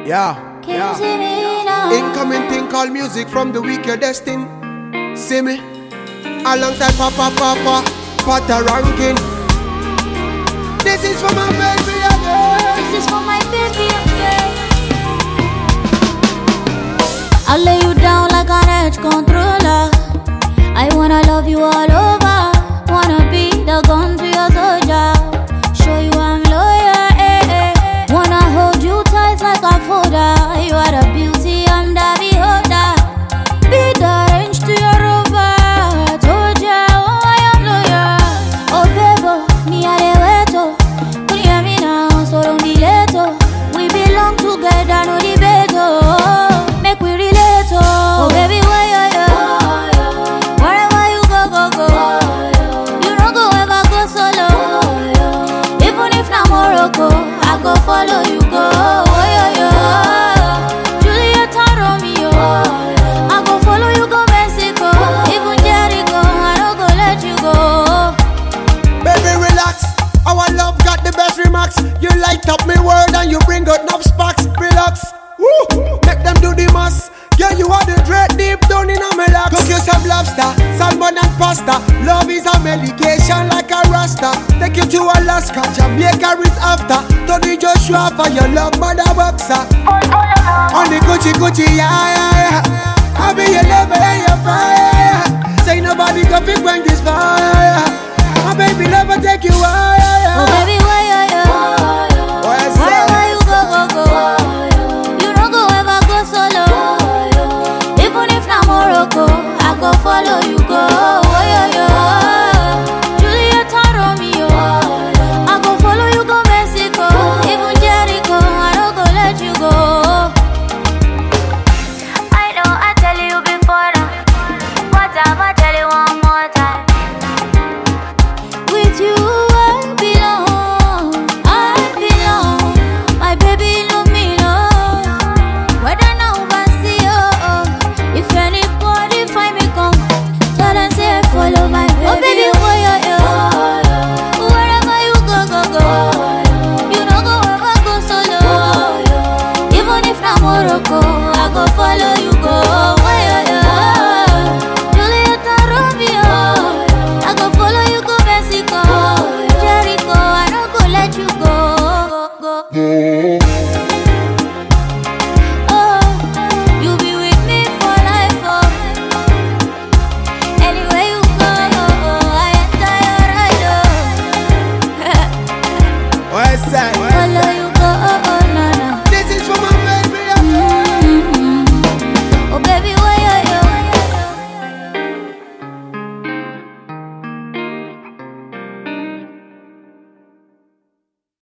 Yeah. Incoming thing called music from the week you're destined. See me? Alongside Papa ranking. This is for my baby again. This is for my baby again. I'll lay you down like an edge controller. I wanna love you all over. Wanna be the gun to your soldier. Show you I'm loyal, Wanna hold you tight like a folder. You are the beauty, I'm the beholder. Be the range to your rover. Told ya, oh I am loyal. Oh baby, me a the weto. Can you hear me now? So don't be late, oh. We belong together, no debate, oh. Make we relate, oh. Oh baby, why you? Wherever you go. You don't go ever go solo. Even if na Morocco, I go follow you go. Oh yo. Juliet and Romeo, I go follow you go Mexico. Even Jericho, I don't go let you go. Baby, relax. Our love got the best remarks. You light up me world and you bring out enough sparks. Relax. Woo! Make them do the most. Yeah, you are the dread deep down in a me laps. Cook you some lobster, salmon and pasta. Love is a medication like a rasta. Take you to Alaska, Jamaica is after. Tony Joshua for your love, mother boxer. On the Gucci, yeah. I be your lover and your fire. Say nobody can pick when this fire. My baby lover take you higher. Oh baby, why you? Wherever you go. You don't go ever go solo. Even if na Morocco, I go follow you go. Oh yo. Juliet and Romeo, I go follow you go Mexico. Even Jericho, I don't go let you go. I know I tell you before now, but I'ma tell you one more time. With you I belong, my baby love me know. Whether now oversee if anybody find me come, tell them say follow my baby. Oh baby, oh yo. Wherever you go. You don't go ever go solo. Even if na Morocco, I go follow you go. Oh yo. Juliet and Romeo, I go follow you go Mexico. Jericho, I don't go let you go. Oh, you be with me for life, oh. Anywhere you go, I enter your ride, oh. West side. Follow you